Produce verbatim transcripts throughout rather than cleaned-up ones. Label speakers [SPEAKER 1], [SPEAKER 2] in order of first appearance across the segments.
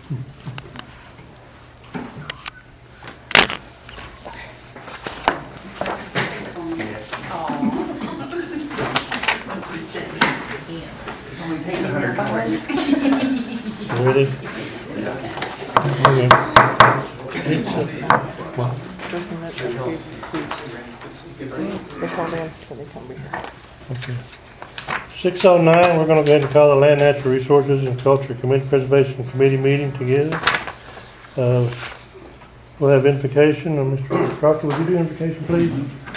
[SPEAKER 1] Yes.
[SPEAKER 2] Only paid a hundred dollars.
[SPEAKER 3] Ready? Okay.
[SPEAKER 4] Person that is good, they called in, so they come here.
[SPEAKER 3] Okay. Six oh nine, we're gonna go ahead and call the Land, Natural Resources and Culture Committee Preservation Committee meeting together. Uh, We'll have invocation. Uh, Mister Proctor, would you do invocation, please?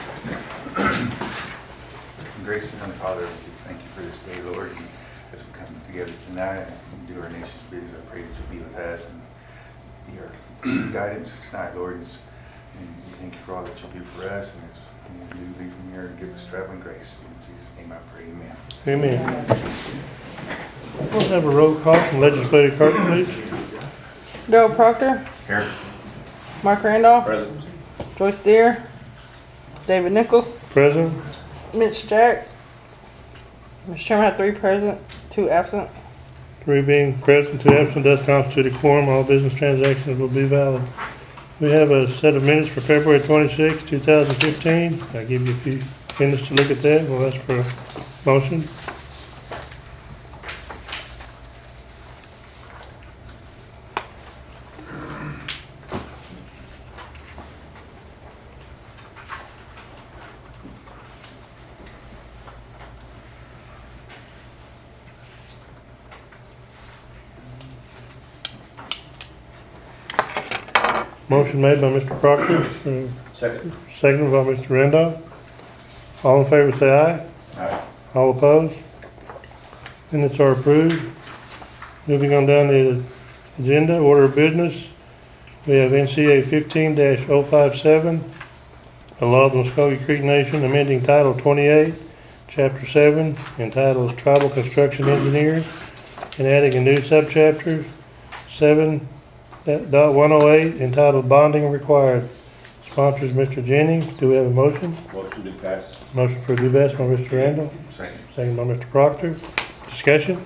[SPEAKER 1] Gracious and Father, we thank you for this day, Lord. And as we come together tonight and do our nation's business, I pray that you'll be with us and be our guidance tonight, Lord. And we thank you for all that you'll do for us. And as we leave from here, give us traveling grace. In Jesus' name I pray, amen.
[SPEAKER 3] Amen. We'll have a roll call from Legislative Clerk, please.
[SPEAKER 4] Darrell Proctor,
[SPEAKER 1] Here.
[SPEAKER 4] Mark Randolph,
[SPEAKER 1] Present.
[SPEAKER 4] Joyce Deere, David Nichols,
[SPEAKER 3] Present.
[SPEAKER 4] Mitch Jack. Mister Chairman, I have three present, two absent.
[SPEAKER 3] Three being present, two absent, does constitute a quorum. All business transactions will be valid. We have a set of minutes for February twenty-sixth, two thousand fifteen. I'll give you a few minutes to look at that. We'll ask for a motion. Motion made by Mister Proctor, uh,
[SPEAKER 1] Second.
[SPEAKER 3] seconded by Mister Randolph. All in favor say aye.
[SPEAKER 1] Aye.
[SPEAKER 3] All opposed? Minutes are approved. Moving on down the agenda, order of business. We have N C A fifteen dash oh five seven, a law of the Muskogee Creek Nation amending Title twenty-eight, Chapter seven, entitled Tribal Construction Engineers, and adding a new subchapter, seven dot one oh eight, entitled Bonding Required. Sponsors Mister Jennings. Do we have a motion?
[SPEAKER 1] Motion to pass.
[SPEAKER 3] Motion for due pass by Mister Randall,
[SPEAKER 1] Second.
[SPEAKER 3] second by Mister Proctor. Discussion?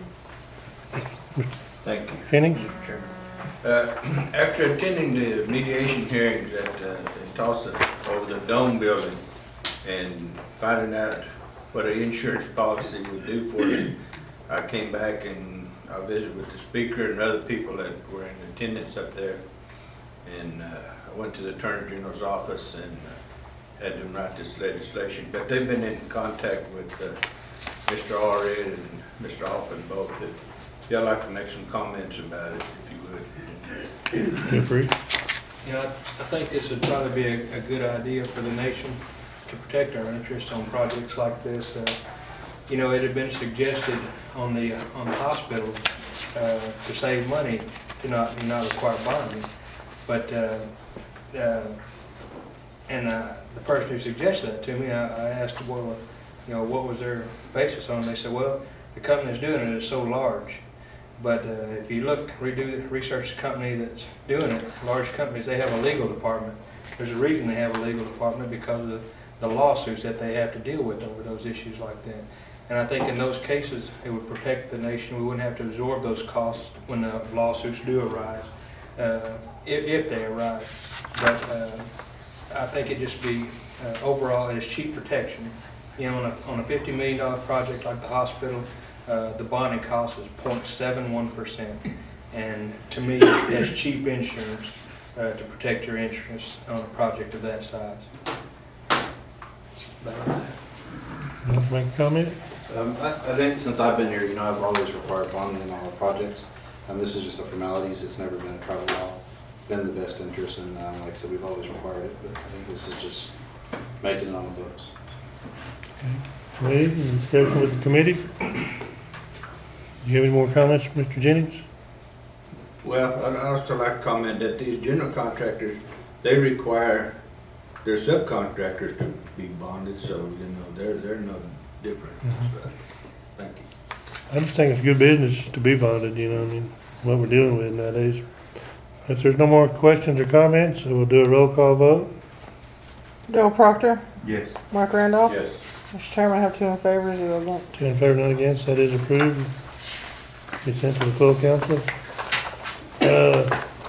[SPEAKER 5] Thank you,
[SPEAKER 3] Jennings?
[SPEAKER 5] Mister Chairman. Uh, After attending the mediation hearings at, uh, in Tulsa over the Dome building and finding out what an insurance policy would do for us, I came back and I visited with the speaker and other people that were in attendance up there. And uh, I went to the Attorney General's office and uh, had them write this legislation. But they've been in contact with uh, Mister Allred and Mister Hoffman both. That if y'all like to make some comments about it, if you would.
[SPEAKER 3] Feel free.
[SPEAKER 6] You know, I I think this would probably be a, a good idea for the nation to protect our interests on projects like this. Uh, You know, it had been suggested on the, on the hospital, uh, to save money, to not, to not require bonding. But, uh, uh, and, uh, the person who suggested that to me, I, I asked, well, you know, what was their basis on it? They said, well, the company that's doing it is so large. But uh, if you look, redo, research the company that's doing it, large companies, they have a legal department. There's a reason they have a legal department, because of the, the lawsuits that they have to deal with over those issues like that. And I think in those cases, it would protect the nation. We wouldn't have to absorb those costs when the lawsuits do arise, uh, if, if they arise. But uh, I think it just be, uh, overall, it's cheap protection. You know, on a, on a fifty million dollar project like the hospital, Uh, the bonding cost is zero point seven one percent, and to me, that's cheap insurance uh, to protect your interests on a project of that size.
[SPEAKER 3] Want to make a comment?
[SPEAKER 7] Um, I, I think since I've been here, you know, I've always required bonding in all the projects. Um, this is just a formalities. It's never been a tribal law. It's been in the best interest, and um, like I said, we've always required it. But I think this is just making it on the books.
[SPEAKER 3] Any discussion with the committee? Do you have any more comments, Mister Jennings?
[SPEAKER 5] Well, I'd also like to comment that these general contractors, they require their subcontractors to be bonded, so, you know, they're, they're no different. So, thank you.
[SPEAKER 3] I just think it's good business to be bonded, you know, I mean, what we're dealing with nowadays. If there's no more questions or comments, we'll do a roll call vote.
[SPEAKER 4] Darrell Proctor,
[SPEAKER 1] Yes.
[SPEAKER 4] Mark Randolph.
[SPEAKER 5] Yes.
[SPEAKER 4] Mister Chairman, I have two in favor, zero against.
[SPEAKER 3] Two in favor, none against. That is approved. Be sent to the full council. Uh,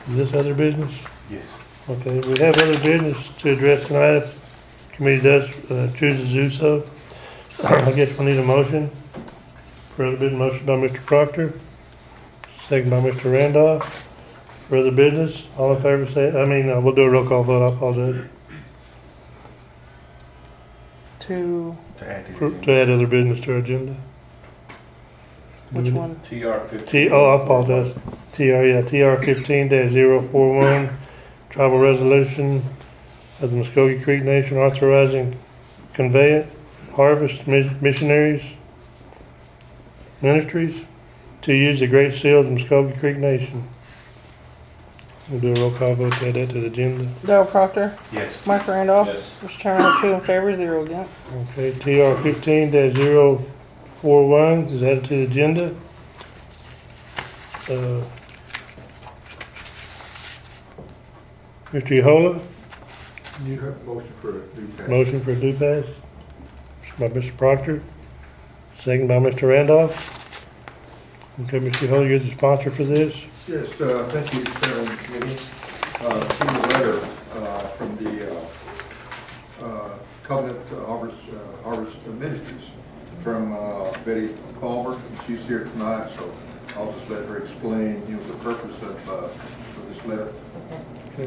[SPEAKER 3] Is this other business?
[SPEAKER 1] Yes.
[SPEAKER 3] Okay, we have other business to address tonight if the committee does uh, choose to do so. I guess we need a motion. For other business, motion by Mister Proctor, second by Mister Randolph. For other business, all in favor say, I mean, uh, we'll do a roll call vote, I apologize.
[SPEAKER 4] To,
[SPEAKER 1] To add to the
[SPEAKER 3] For-
[SPEAKER 1] agenda.
[SPEAKER 3] To add other business to our agenda.
[SPEAKER 4] which one?
[SPEAKER 5] T R fifteen.
[SPEAKER 3] T, oh, I apologize. T R, yeah, T R fifteen dash zero four one, tribal resolution of the Muskogee Creek Nation authorizing conveyance, harvest mis- missionaries, ministries to use the Great Seal of the Muskogee Creek Nation. We'll do a roll call vote to add that to the agenda.
[SPEAKER 4] Darrell Proctor,
[SPEAKER 1] Yes.
[SPEAKER 4] Mark Randolph.
[SPEAKER 5] Yes.
[SPEAKER 4] Mister Chairman, I have two in favor, zero against.
[SPEAKER 3] Okay, T R fifteen dash zero four one is added to the agenda. Uh, Mister Yehola? You-
[SPEAKER 2] Motion for a new tax.
[SPEAKER 3] Motion for a do pass by Mister Proctor, second by Mister Randolph. Okay, Mister Yehola, you're the sponsor for this.
[SPEAKER 2] Yes, uh, thank you, Chairman and Committee. Uh, seen a letter, uh, from the, uh, uh, Covenant uh, Harvest, uh, Harvest Ministries from, uh, Betty Palmer, and she's here tonight, so I'll just let her explain, you know, the purpose of, uh, of this letter.
[SPEAKER 3] Okay.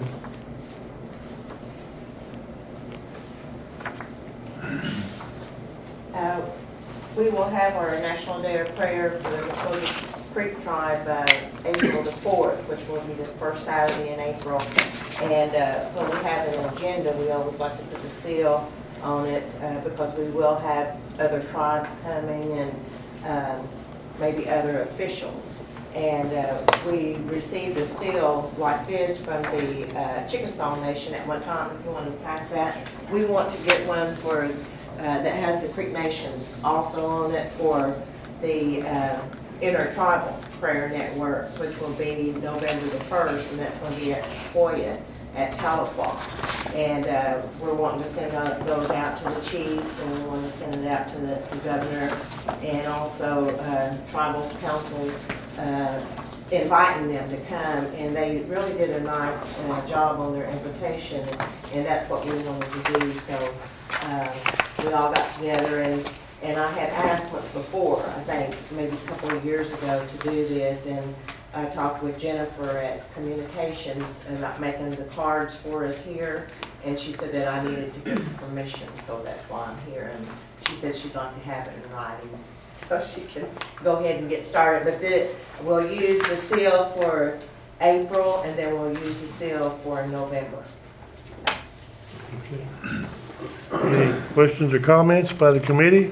[SPEAKER 8] Uh, We will have our National Day of Prayer for the Muskogee Creek Tribe uh, April the fourth, which will be the first Saturday in April. And uh, when we have an agenda, we always like to put the seal on it uh, because we will have other tribes coming and um, maybe other officials. And uh, we received a seal like this from the uh, Chickasaw Nation at one time, if you want to pass that. We want to get one for Uh, that has the Creek Nation also on it for the uh, Intertribal Prayer Network, which will be November the first, and that's going to be at Sequoia at Tahlequah. And uh, we're wanting to send out- those out to the chiefs, and we want to send it out to the the governor, and also uh, Tribal Council, uh, inviting them to come, and they really did a nice uh, job on their invitation, and that's what we wanted to do. So uh, we all got together, and, and I had asked once before, I think, maybe a couple of years ago, to do this, and I talked with Jennifer at Communications about making the cards for us here, and she said that I needed to get permission, so that's why I'm here, and she said she'd like to have it in writing, so she can go ahead and get started. But the, we'll use the seal for April, and then we'll use the seal for November.
[SPEAKER 3] Okay. Any questions or comments by the committee?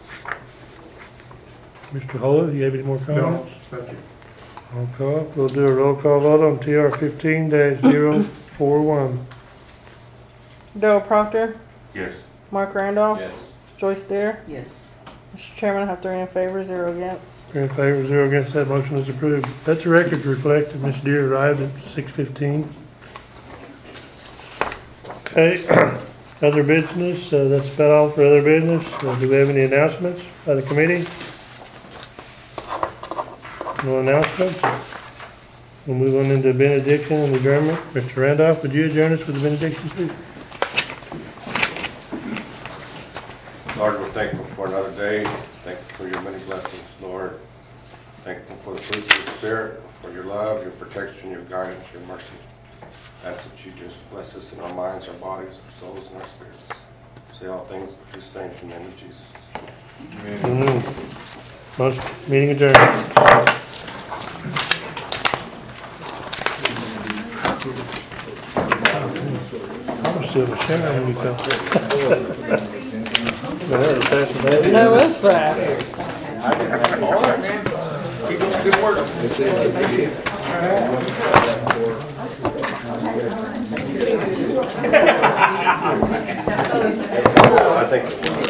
[SPEAKER 3] Mister Hola, do you have any more
[SPEAKER 2] No,
[SPEAKER 3] comments?
[SPEAKER 2] thank you.
[SPEAKER 3] Roll call. We'll do a roll call vote on T R fifteen dash zero four one.
[SPEAKER 4] Darrell Proctor,
[SPEAKER 1] Yes.
[SPEAKER 4] Mark Randolph.
[SPEAKER 5] Yes.
[SPEAKER 4] Joyce Dare.
[SPEAKER 8] Yes.
[SPEAKER 4] Mister Chairman, I have three in favor, zero against.
[SPEAKER 3] Three in favor, zero against, that motion is approved. That's a record to reflect that Miss Deere arrived at six fifteen. Okay, other business, uh, that's about all for other business. Uh, do we have any announcements by the committee? No announcements? We'll move on into benediction and adjournment. Mister Randolph, would you adjourn us with the benediction, please?
[SPEAKER 9] Lord, we're thankful for another day. Thankful for your many blessings, Lord. Thankful for the fruits of the Spirit, for your love, your protection, your guidance, your mercy. Ask that you just bless us in our minds, our bodies, our souls, and our spirits. Say all things, these things in the name of Jesus.
[SPEAKER 3] Amen. Motion, meeting adjourned. I was still sharing when you come. Go ahead, pass it back.
[SPEAKER 4] No, it's fine.
[SPEAKER 9] I think